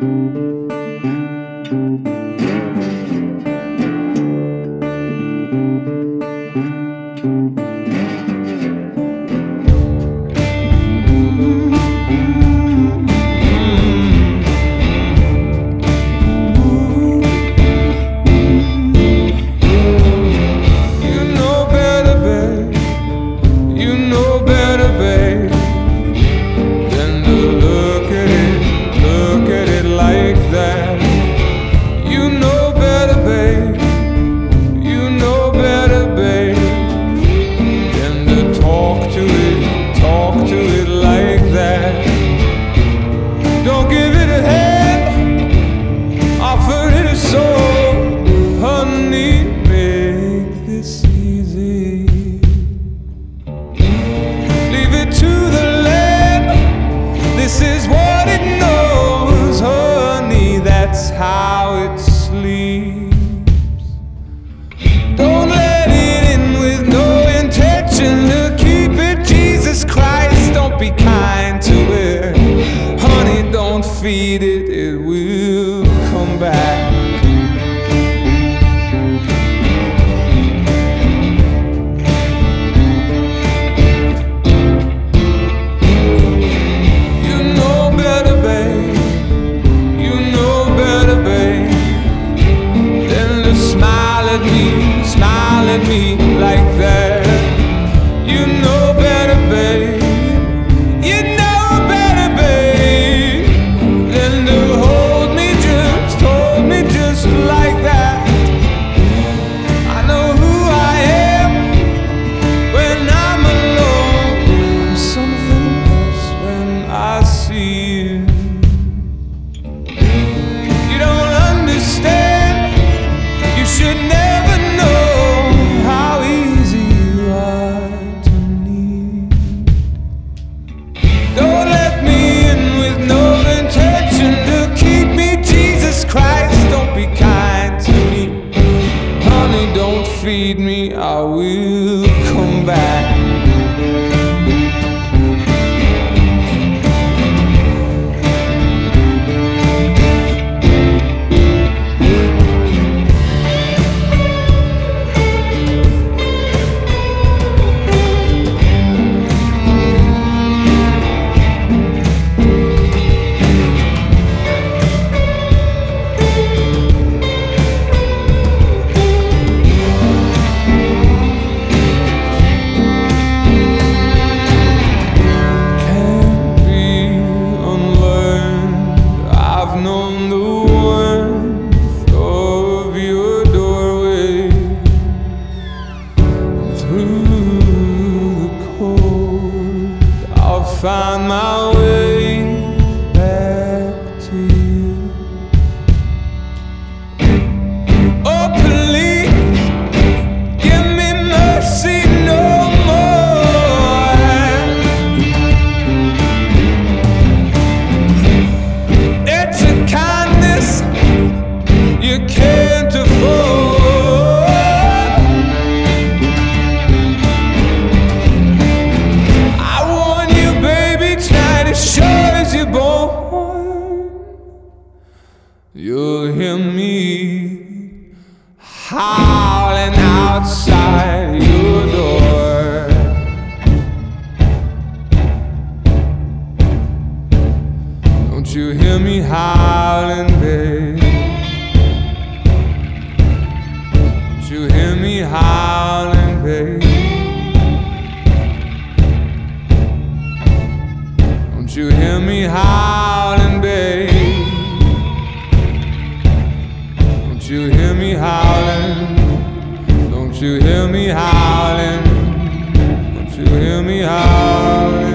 How it sleeps. Don't let it in with no intention to keep it. Jesus Christ, don't be kind to it. Honey, don't feed it, it will come back. Smile at me like that. You know better, babe. You know better, babe, than to hold me just like that. I know who I am when I'm alone. I'm something else when I see you. You don't understand. You should never know how easy you are to need. Don't let me in with no intention to keep me. Jesus Christ, don't be kind to me. Honey, don't feed me, I will come back. Known the warmth of your doorway, through the cold I'll find my way back to you. Oh, please give me mercy no more. It's a kindness you can't afford. I warn you, baby, tonight as sure as you're born, you'll hear me howling outside your door. Don't you hear me howling, babe? Don't you hear me howling, babe? Don't you hear me howling, babe? Don't you hear me howling? Don't you hear me howling? Don't you hear me howling?